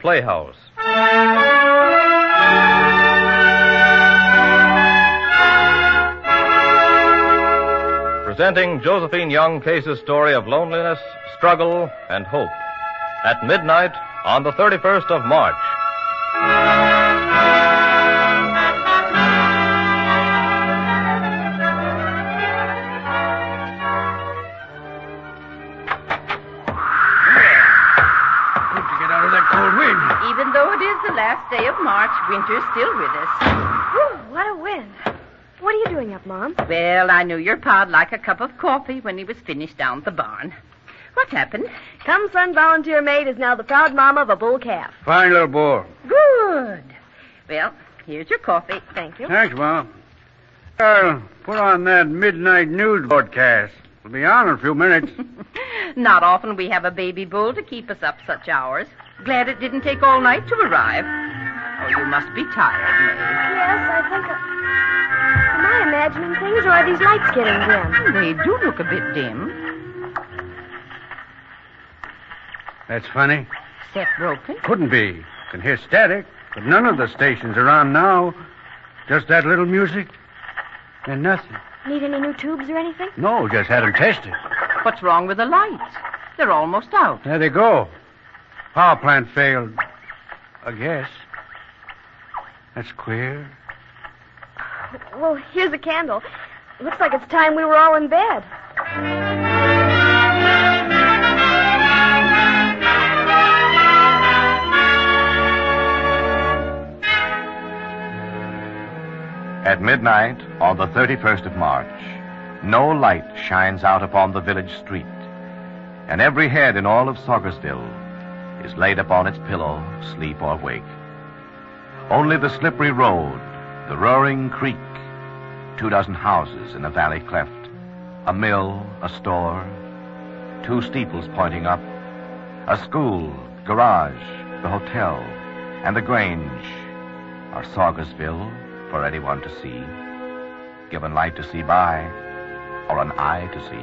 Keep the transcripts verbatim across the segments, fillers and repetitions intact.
Playhouse. Presenting Josephine Young Case's story of loneliness, struggle, and hope. At midnight on the thirty-first of March. Even though it is the last day of March, winter's still with us. Whew, what a wind. What are you doing up, Mom? Well, I knew your pa'd like a cup of coffee when he was finished down at the barn. What's happened? Come Son Volunteer Maid is now the proud mama of a bull calf. Fine little bull. Good. Well, here's your coffee. Thank you. Thanks, Mom. I'll put on that midnight news broadcast. We'll be on in a few minutes. Not often we have a baby bull to keep us up such hours. Glad it didn't take all night to arrive. Oh, you must be tired, May. Yes, I think I... Am I imagining things, or are these lights getting dim? They do look a bit dim. That's funny. Set broken? Couldn't be. Can hear static, but none of the stations are on now. Just that little music and nothing. Need any new tubes or anything? No, just had them tested. What's wrong with the lights? They're almost out. There they go. Power plant failed. I guess. That's queer. Well, here's a candle. Looks like it's time we were all in bed. At midnight on the thirty-first of March, no light shines out upon the village street, and every head in all of Saugersville is laid upon its pillow, sleep or wake. Only the slippery road, the roaring creek, two dozen houses in a valley cleft, a mill, a store, two steeples pointing up, a school, garage, the hotel, and the Grange are Saugersville for anyone to see, given light to see by, or an eye to see.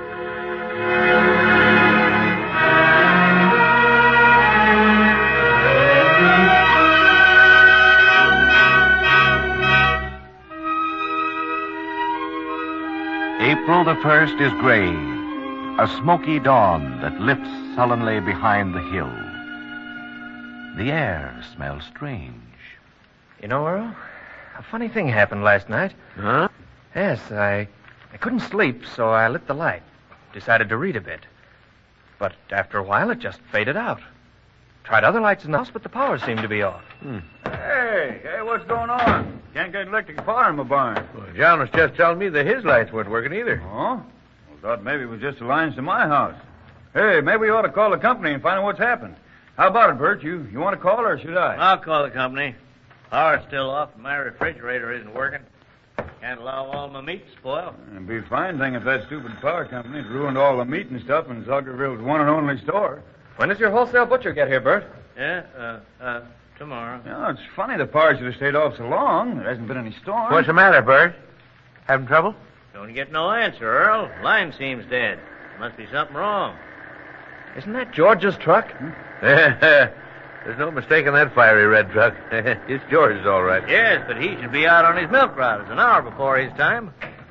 April the first is gray, a smoky dawn that lifts sullenly behind the hill. The air smells strange. You know, Earl, a funny thing happened last night. Huh? Yes, I, I couldn't sleep, so I lit the light. Decided to read a bit. But after a while, it just faded out. Tried other lights in the house, but the power seemed to be off. Hmm. Hey, hey, what's going on? Can't get electric power in my barn. Well, John was just telling me that his lights weren't working either. Oh? Well, thought maybe it was just the lines to my house. Hey, maybe we ought to call the company and find out what's happened. How about it, Bert? You, you want to call or should I? I'll call the company. Power's still off and my refrigerator isn't working. Can't allow all my meat to spoil. It'd be a fine thing if that stupid power company had ruined all the meat and stuff in Saugerville's one and only store. When does your wholesale butcher get here, Bert? Yeah, uh, uh, tomorrow. You know, it's funny the power should have stayed off so long. There hasn't been any storm. What's the matter, Bert? Having trouble? Don't get no answer, Earl. Line seems dead. Must be something wrong. Isn't that George's truck? There's no mistaking that fiery red truck. It's George's, all right. Yes, but he should be out on his milk routes an hour before his time.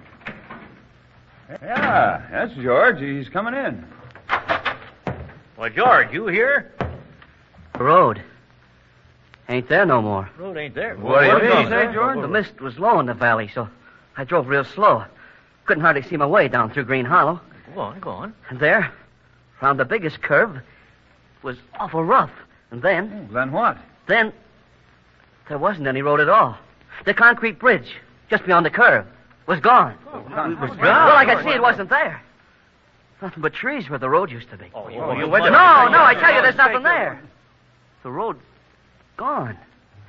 Yeah, that's George. He's coming in. Well, George, you here? Road. Ain't there no more. Road ain't there. What do you What did mean? he say, George? The mist was low in the valley, so I drove real slow. Couldn't hardly see my way down through Green Hollow. Go on, go on. And there, round the biggest curve, was awful rough. And then, Then what? then, there wasn't any road at all. The concrete bridge, just beyond the curve, was gone. It was Well, I could see it wasn't there. Nothing but trees where the road used to be. Oh, you, Oh, you no, went No, no, I tell you, there's nothing there. The road's gone.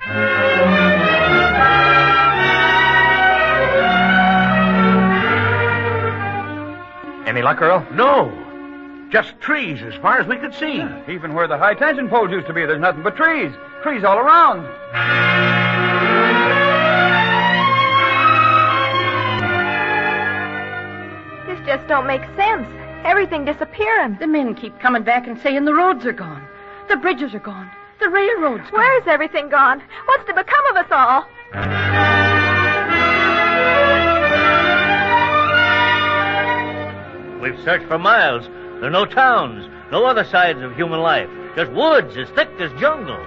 Any luck, Earl? No. Just trees as far as we could see. Even where the high tension poles used to be, there's nothing but trees. Trees all around. This just don't make sense. Everything disappearing. The men keep coming back and saying the roads are gone. The bridges are gone. The railroad's gone. Where's everything gone? What's to become of us all? We've searched for miles. There are no towns, no other signs of human life. Just woods as thick as jungle.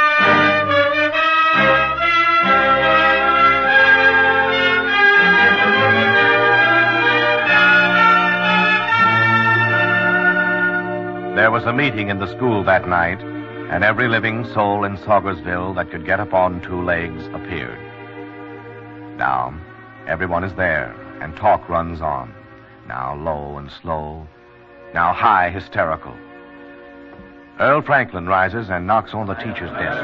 There was a meeting in the school that night, and every living soul in Saugersville that could get upon two legs appeared. Now, everyone is there, and talk runs on. Now low and slow, now high hysterical. Earl Franklin rises and knocks on the teacher's desk.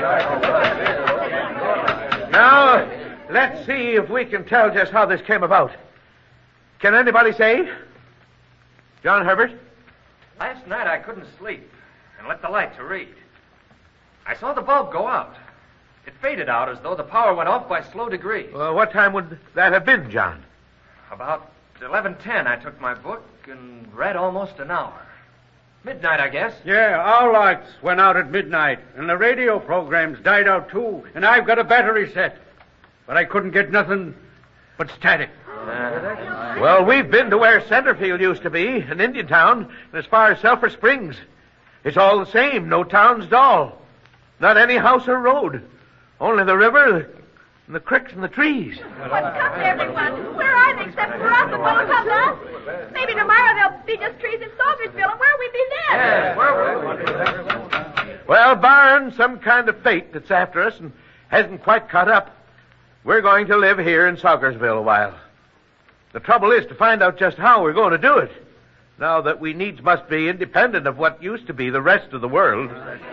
Now, let's see if we can tell just how this came about. Can anybody say? John Herbert? Last night I couldn't sleep and lit the light to read. I saw the bulb go out. It faded out as though the power went off by slow degrees. Well, what time would that have been, John? About eleven ten, I took my book and read almost an hour. Midnight, I guess. Yeah, our lights went out at midnight, and the radio programs died out, too, and I've got a battery set. But I couldn't get nothing but static. Uh, Well, we've been to where Centerfield used to be, an Indian town, and as far as Sulphur Springs. It's all the same, no towns at all. Not any house or road. Only the river, and the creeks and the trees. What's come to everyone? Where are they except for us and both of us? Maybe tomorrow there'll be just trees in Saugersville, and where'll we be then? yes, where were we? Well, barring some kind of fate that's after us and hasn't quite caught up, we're going to live here in Saugersville a while. The trouble is to find out just how we're going to do it, now that we needs must be independent of what used to be the rest of the world.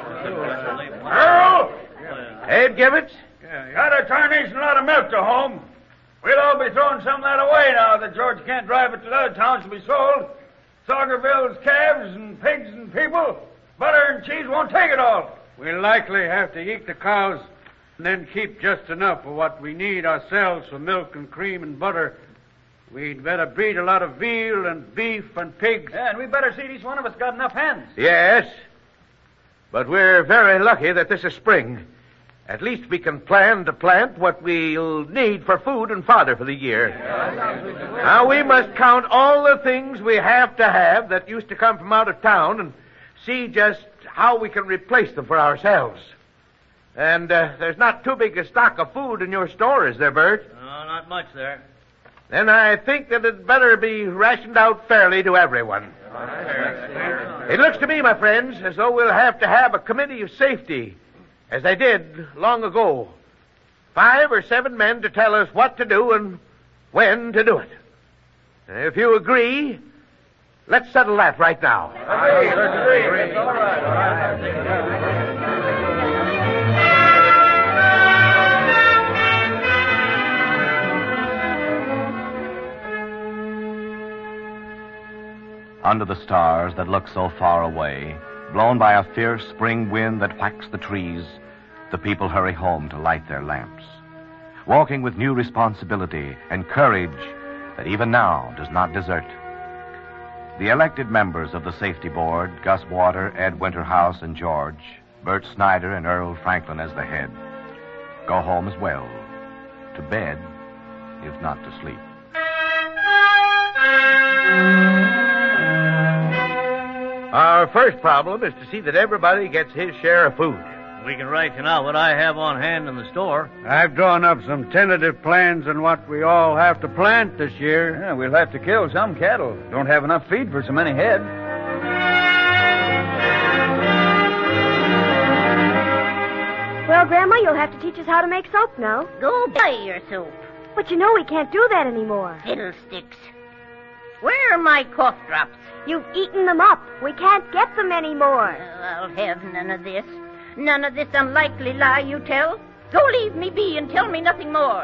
Earl! Abe Gibbets? Got a tarnation lot of milk to home. We'll all be throwing some of that away now that George can't drive it to the other towns to be sold. Saugerville's calves and pigs and people, butter and cheese won't take it all. We'll likely have to eat the cows and then keep just enough of what we need ourselves for milk and cream and butter. We'd better breed a lot of veal and beef and pigs. Yeah, and we better see each one of us got enough hens. Yes, but we're very lucky that this is spring. At least we can plan to plant what we'll need for food and fodder for the year. Now, we must count all the things we have to have that used to come from out of town and see just how we can replace them for ourselves. And uh, there's not too big a stock of food in your store, is there, Bert? No, not much there. Then I think that it better be rationed out fairly to everyone. It looks to me, my friends, as though we'll have to have a committee of safety, as they did long ago. Five or seven men to tell us what to do and when to do it. If you agree, let's settle that right now. Under the stars that look so far away, blown by a fierce spring wind that whacks the trees, the people hurry home to light their lamps, walking with new responsibility and courage that even now does not desert. The elected members of the safety board, Gus Water, Ed Winterhouse, and George, Bert Snyder and Earl Franklin as the head, go home as well, to bed, if not to sleep. Our first problem is to see that everybody gets his share of food. We can ration out what I have on hand in the store. I've drawn up some tentative plans on what we all have to plant this year. Yeah, we'll have to kill some cattle. Don't have enough feed for so many head. Well, Grandma, you'll have to teach us how to make soap now. Go buy your soap. But you know we can't do that anymore. Fiddlesticks. Where are my cough drops? You've eaten them up. We can't get them anymore. Oh, I'll have none of this. None of this unlikely lie you tell. Go leave me be and tell me nothing more.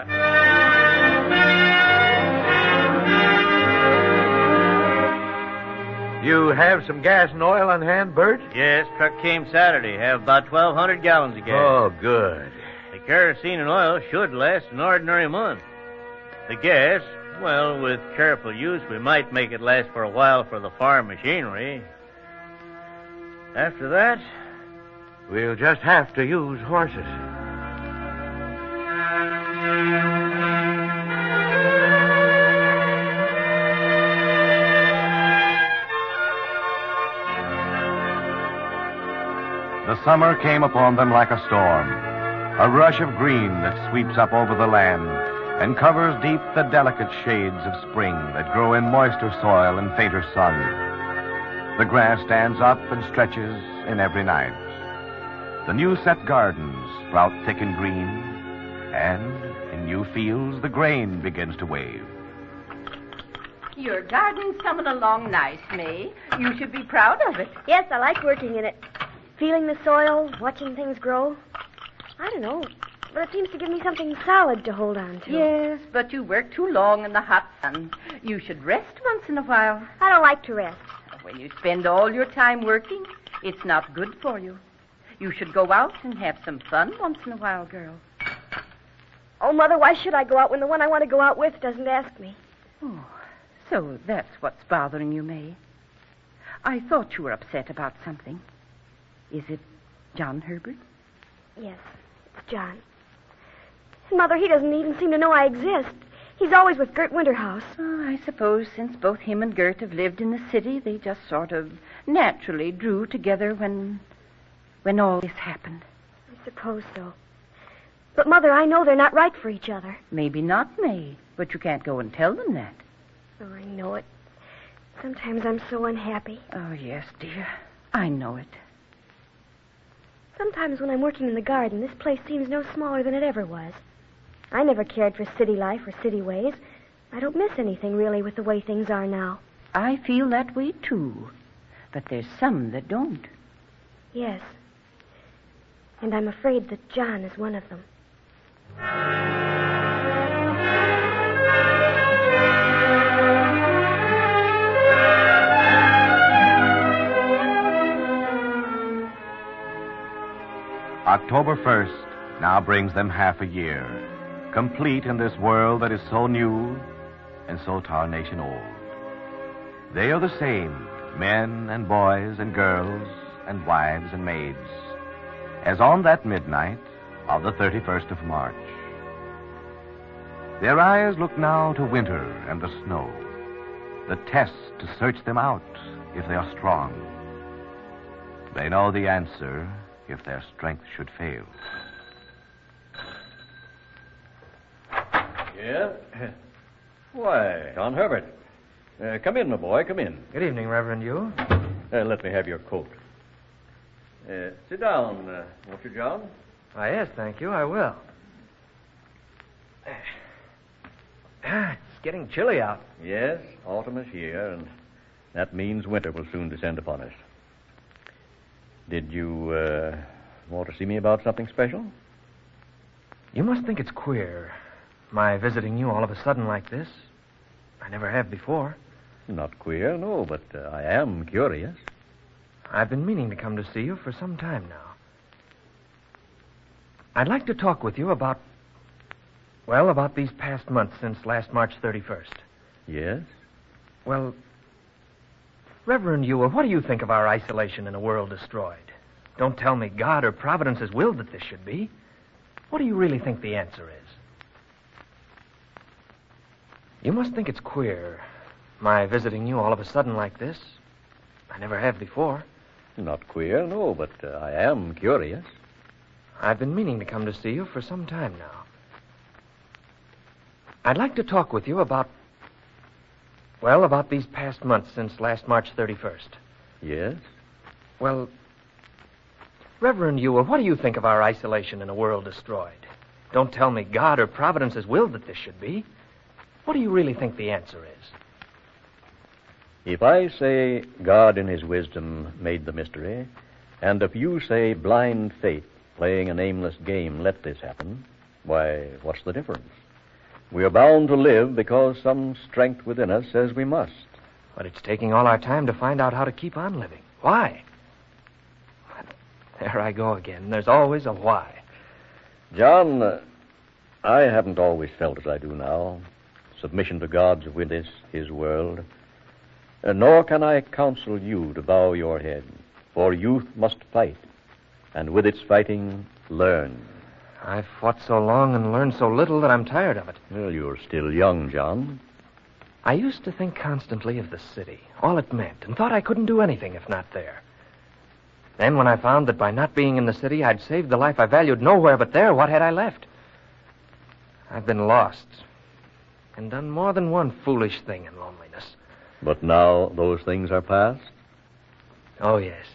You have some gas and oil on hand, Bert? Yes, truck came Saturday. Have about twelve hundred gallons of gas. Oh, good. The kerosene and oil should last an ordinary month. The gas, well, with careful use, we might make it last for a while for the farm machinery. After that, We'll just have to use horses. The summer came upon them like a storm, a rush of green that sweeps up over the land and covers deep the delicate shades of spring that grow in moister soil and fainter sun. The grass stands up and stretches in every night. The new-set gardens sprout thick and green, and in new fields the grain begins to wave. Your garden's coming along nice, May. You should be proud of it. Yes, I like working in it. Feeling the soil, watching things grow. I don't know, but it seems to give me something solid to hold on to. Yes, but you work too long in the hot sun. You should rest once in a while. I don't like to rest. When you spend all your time working, it's not good for you. You should go out and have some fun once in a while, girl. Oh, Mother, why should I go out when the one I want to go out with doesn't ask me? Oh, so that's what's bothering you, May. I thought you were upset about something. Is it John Herbert? Yes, it's John. Mother, he doesn't even seem to know I exist. He's always with Gert Winterhouse. Oh, I suppose since both him and Gert have lived in the city, they just sort of naturally drew together when... when all this happened. I suppose so. But, Mother, I know they're not right for each other. Maybe not, May, but you can't go and tell them that. Oh, I know it. Sometimes I'm so unhappy. Oh, yes, dear. I know it. Sometimes when I'm working in the garden, this place seems no smaller than it ever was. I never cared for city life or city ways. I don't miss anything, really, with the way things are now. I feel that way, too. But there's some that don't. Yes. And I'm afraid that John is one of them. October first now brings them half a year, complete in this world that is so new and so tarnation old. They are the same, men and boys and girls and wives and maids, as on that midnight of the thirty-first of March. Their eyes look now to winter and the snow, the test to search them out if they are strong. They know the answer if their strength should fail. Yeah? Why, John Herbert. Uh, come in, my boy, come in. Good evening, Reverend Yu. Uh, let me have your coat. Uh, sit down, uh, won't you, John? Why, yes, thank you, I will. It's getting chilly out. Yes, autumn is here, and that means winter will soon descend upon us. Did you uh, want to see me about something special? You must think it's queer, my visiting you all of a sudden like this. I never have before. Not queer, no, but uh, I am curious. I've been meaning to come to see you for some time now. I'd like to talk with you about, well, about these past months since last March thirty-first. Yes? Well, Reverend Ewell, what do you think of our isolation in a world destroyed? Don't tell me God or Providence has willed that this should be. What do you really think the answer is? You must think it's queer, my visiting you all of a sudden like this. I never have before. Not queer, no, but uh, I am curious. I've been meaning to come to see you for some time now. I'd like to talk with you about, well, about these past months since last March thirty-first. Yes? Well, Reverend Ewell, what do you think of our isolation in a world destroyed? Don't tell me God or Providence has willed that this should be. What do you really think the answer is? If I say God in his wisdom made the mystery, and if you say blind fate playing an aimless game let this happen, why, what's the difference? We are bound to live because some strength within us says we must. But it's taking all our time to find out how to keep on living. Why? There I go again. There's always a why. John, uh, I haven't always felt as I do now. Submission to God's witness, his world. Uh, nor can I counsel you to bow your head, for youth must fight. and with its fighting, learn. I've fought so long and learned so little that I'm tired of it. Well, you're still young, John. I used to think constantly of the city, all it meant, and thought I couldn't do anything if not there. Then when I found that by not being in the city, I'd saved the life I valued nowhere but there, what had I left? I've been lost and done more than one foolish thing in loneliness. But now those things are past? Oh, yes.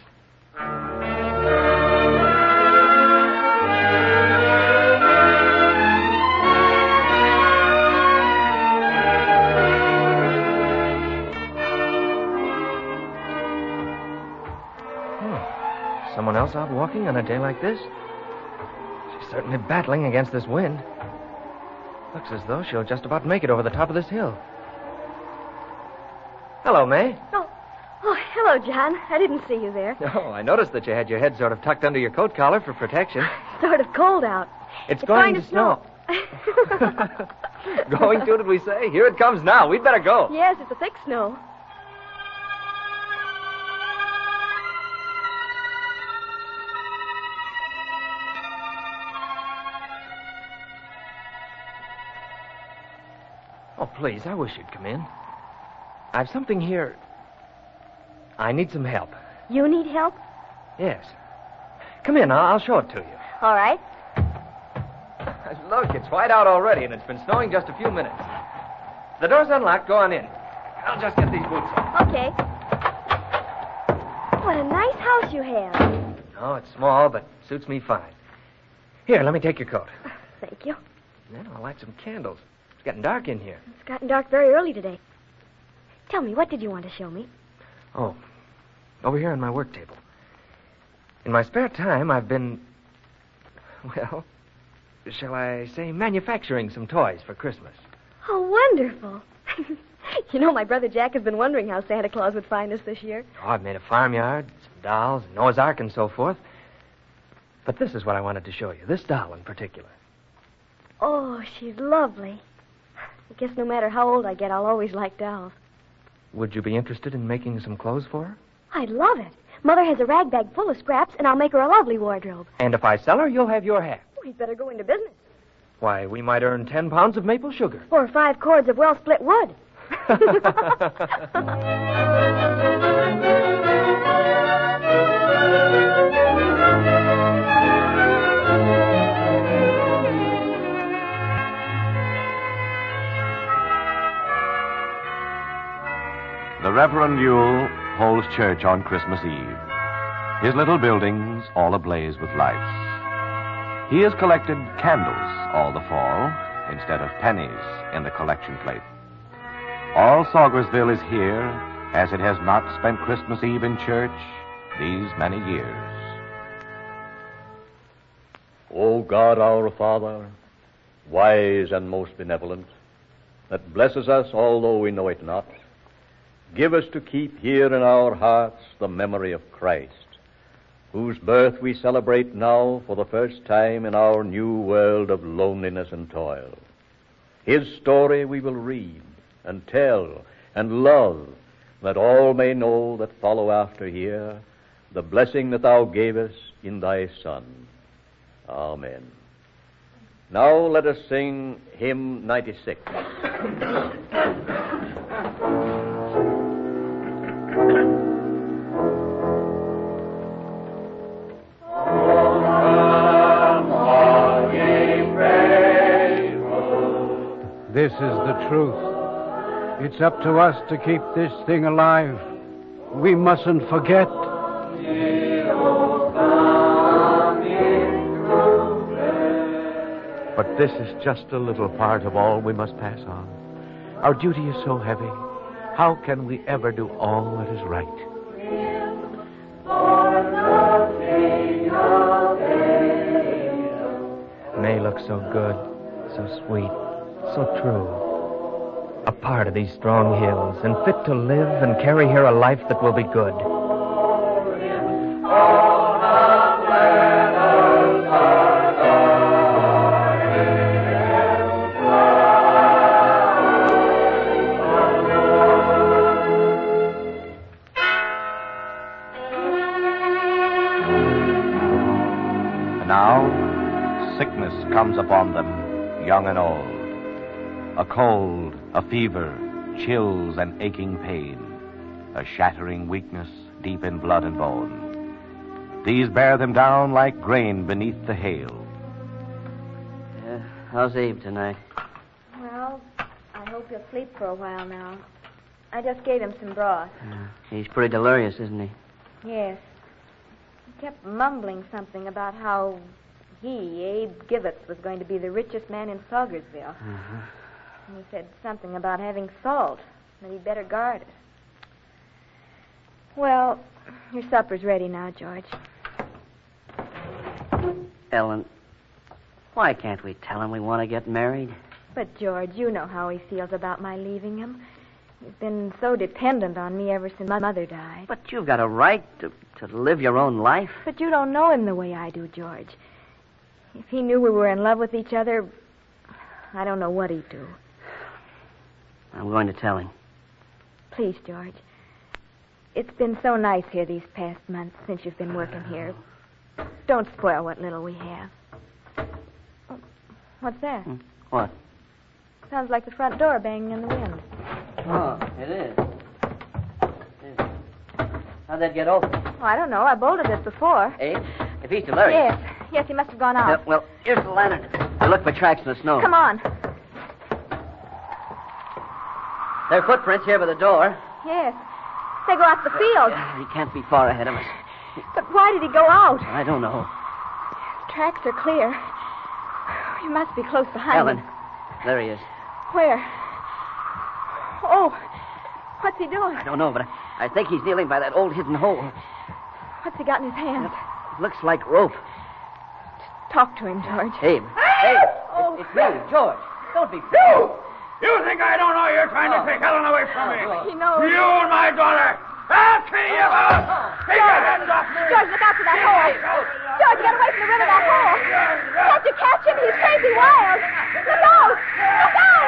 Hmm. Someone else out walking on a day like this? She's certainly battling against this wind. Looks as though she'll just about make it over the top of this hill. Hello, May. Oh, oh, hello, John. I didn't see you there. Oh, I noticed that you had your head sort of tucked under your coat collar for protection. Sort of cold out. It's, It's going, going to to snow. Going to, did we say? Here it comes now. We'd better go. Yes, it's a thick snow. Oh, please, I wish you'd come in. I've something here. I need some help. You need help? Yes. Come in. I'll, I'll show it to you. All right. Look, it's white out already, and it's been snowing just a few minutes. The door's unlocked. Go on in. I'll just get these boots on. Okay. What a nice house you have. Oh, it's small, but suits me fine. Here, let me take your coat. Thank you. And then I'll light some candles. It's getting dark in here. It's gotten dark very early today. Tell me, what did you want to show me? Oh, over here on my work table. In my spare time, I've been, well, shall I say manufacturing some toys for Christmas. Oh, wonderful. You know, my brother Jack has been wondering how Santa Claus would find us this year. Oh, I've made a farmyard, some dolls, Noah's Ark, and so forth. But this is what I wanted to show you, this doll in particular. Oh, she's lovely. I guess no matter how old I get, I'll always like dolls. Would you be interested in making some clothes for her? I'd love it. Mother has a rag bag full of scraps, and I'll make her a lovely wardrobe. And if I sell her, you'll have your half. We'd better go into business. Why, we might earn ten pounds of maple sugar. Or five cords of well-split wood. The Reverend Yule holds church on Christmas Eve. His little buildings all ablaze with lights. He has collected candles all the fall instead of pennies in the collection plate. All Saugersville is here as it has not spent Christmas Eve in church these many years. O God, our Father, wise and most benevolent, that blesses us although we know it not, give us to keep here in our hearts the memory of Christ, whose birth we celebrate now for the first time in our new world of loneliness and toil. His story we will read and tell and love, that all may know that follow after here the blessing that thou gavest in thy Son. Amen. Now let us sing hymn ninety-six. This is the truth. It's up to us to keep this thing alive. We mustn't forget. But this is just a little part of all we must pass on. Our duty is so heavy. How can we ever do all that is right? May looks so good, so sweet, so true. A part of these strong hills, and fit to live and carry here a life that will be good. young and old. A cold, a fever, chills and aching pain, a shattering weakness deep in blood and bone. These bear them down like grain beneath the hail. Uh, how's Abe tonight? Well, I hope he'll sleep for a while now. I just gave him some broth. Uh, he's pretty delirious, isn't he? Yes. He kept mumbling something about how he, Abe Givets, was going to be the richest man in Saugersville. Uh-huh. And he said something about having salt, that he'd better guard it. Well, your supper's ready now, George. Ellen, why can't we tell him we want to get married? But, George, you know how he feels about my leaving him. He's been so dependent on me ever since my mother died. But you've got a right to, to live your own life. But you don't know him the way I do, George. If he knew we were in love with each other, I don't know what he'd do. I'm going to tell him. Please, George. It's been so nice here these past months since you've been working here. Don't spoil what little we have. What's that? What? Sounds like the front door banging in the wind. Oh, it is. How'd that get open? Oh, I don't know. I bolted it before. Abe, if he's delirious. Yes. Yes, he must have gone Uh, out. well, here's the lantern. We'll look for tracks in the snow. Come on. There are footprints here by the door. Yes. They go out the field. Uh, he can't be far ahead of us. But why did he go out? I don't know. Tracks are clear. You must be close behind Ellen, him. there he is. Where? Oh, what's he doing? I don't know, but I, I think he's kneeling by that old hidden hole. What's he got in his hand? It looks like rope. Talk to him, George. Abe. Abe. Oh. It, it's me, George. Don't be foolish. You think I don't know you're trying to take Helen away from me? He knows. You and my daughter. I'll kill you both. Take your hands off me. George, look out for that hole. George, get away from the rim of that hole. Can't you catch him? He's crazy wild. Look out. Look out.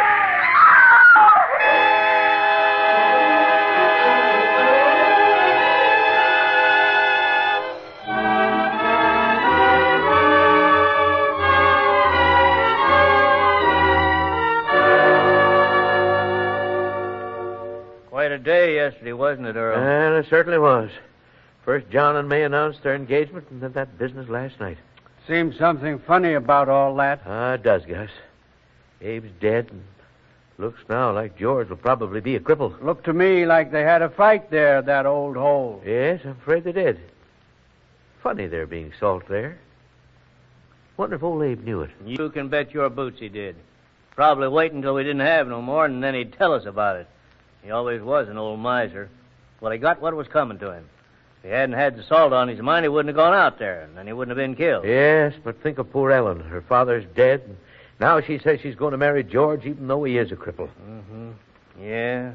Quite a day yesterday, wasn't it, Earl? Well, it certainly was. First John and May announced their engagement, and then that business last night. Seems something funny about all that. Ah, it does, Gus. Abe's dead, and looks now like George will probably be a cripple. Looked to me like they had a fight there at that old hole. Yes, I'm afraid they did. Funny there being salt there. Wonder if old Abe knew it. You can bet your boots he did. Probably waiting until we didn't have no more, and then he'd tell us about it. He always was an old miser. Well, he got what was coming to him. If he hadn't had the salt on his mind, he wouldn't have gone out there, and then he wouldn't have been killed. Yes, but think of poor Ellen. Her father's dead, and now she says she's going to marry George, even though he is a cripple. Mm-hmm. Yeah.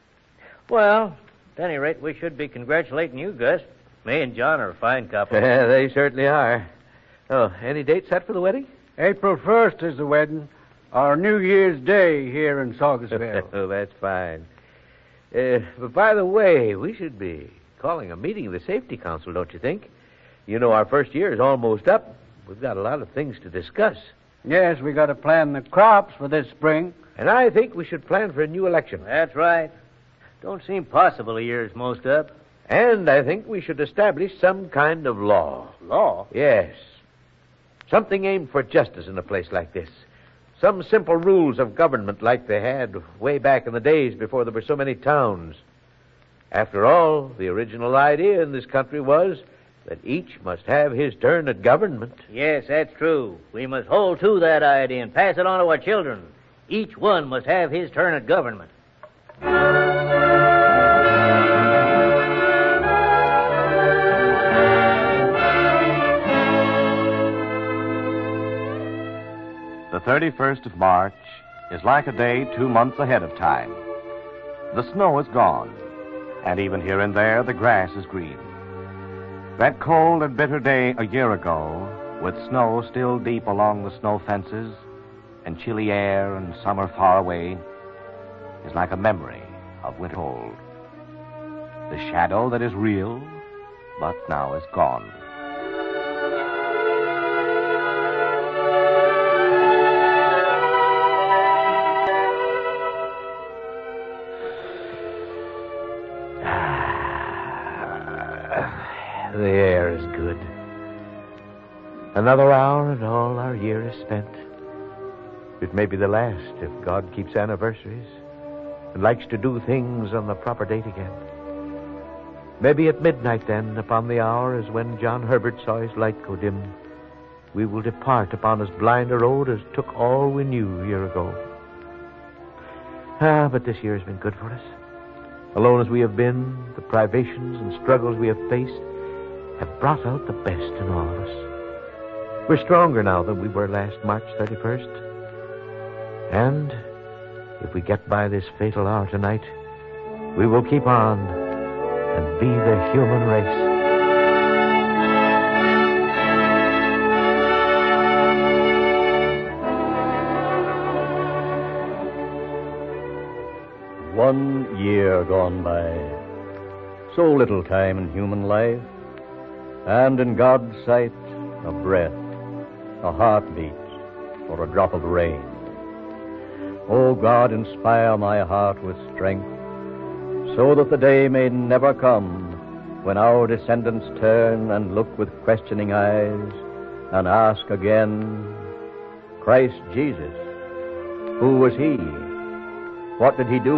Well, at any rate, we should be congratulating you, Gus. May and John are a fine couple. Yeah, they certainly are. Oh, any date set for the wedding? April first is the wedding. Our New Year's Day here in Saugersville. Oh, that's fine. Uh, but by the way, we should be calling a meeting of the Safety Council, don't you think? You know, our first year is almost up. We've got a lot of things to discuss. Yes, we got to plan the crops for this spring. And I think we should plan for a new election. That's right. Don't seem possible a year's most up. And I think we should establish some kind of law. Law? Yes. Something aimed for justice in a place like this. Some simple rules of government like they had way back in the days before there were so many towns. After all, the original idea in this country was that each must have his turn at government. Yes, that's true. We must hold to that idea and pass it on to our children. Each one must have his turn at government. The thirty-first of March is like a day two months ahead of time. The snow is gone, and even here and there the grass is green. That cold and bitter day a year ago, with snow still deep along the snow fences, and chilly air and summer far away, is like a memory of winter old. The shadow that is real, but now is gone. The air is good. Another hour and all our year is spent. It may be the last if God keeps anniversaries and likes to do things on the proper date again. Maybe at midnight then, upon the hour as when John Herbert saw his light go dim, we will depart upon as blind a road as took all we knew a year ago. Ah, but this year has been good for us. Alone as we have been, the privations and struggles we have faced have brought out the best in all of us. We're stronger now than we were last March thirty-first. And if we get by this fatal hour tonight, we will keep on and be the human race. One year gone by. So little time in human life, and in God's sight, a breath, a heartbeat, or a drop of rain. O God, inspire my heart with strength, so that the day may never come when our descendants turn and look with questioning eyes and ask again, Christ Jesus, who was he? What did he do?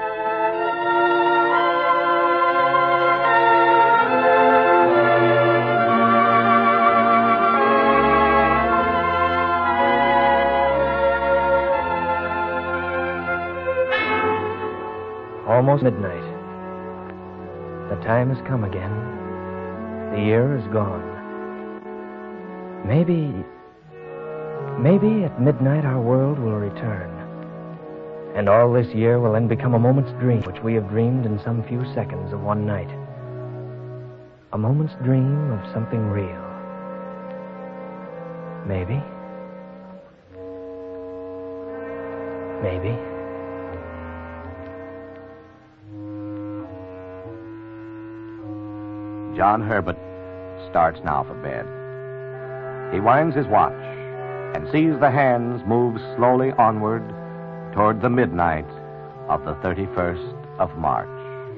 Almost midnight. The time has come again. The year is gone. Maybe, maybe at midnight our world will return. And all this year will then become a moment's dream, which we have dreamed in some few seconds of one night. A moment's dream of something real. Maybe. Maybe. John Herbert starts now for bed. He winds his watch and sees the hands move slowly onward toward the midnight of the thirty-first of March.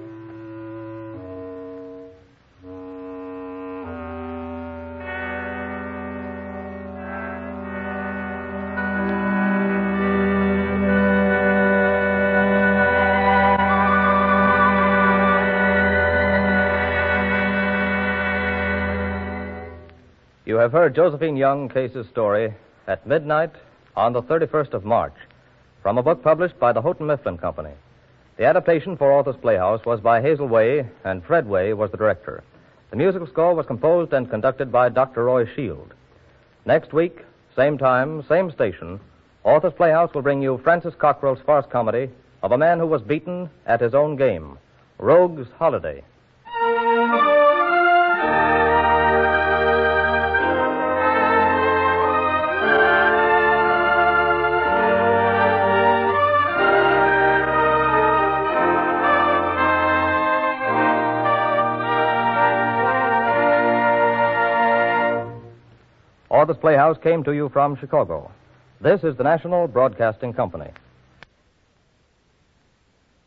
You have heard Josephine Young Case's story, At Midnight on the thirty-first of March, from a book published by the Houghton Mifflin Company. The adaptation for Arthur's Playhouse was by Hazel Way, and Fred Way was the director. The musical score was composed and conducted by Doctor Roy Shield. Next week, same time, same station, Arthur's Playhouse will bring you Francis Cockrell's farce comedy of a man who was beaten at his own game, Rogue's Holiday. Arthur's Playhouse came to you from Chicago. This is the National Broadcasting Company.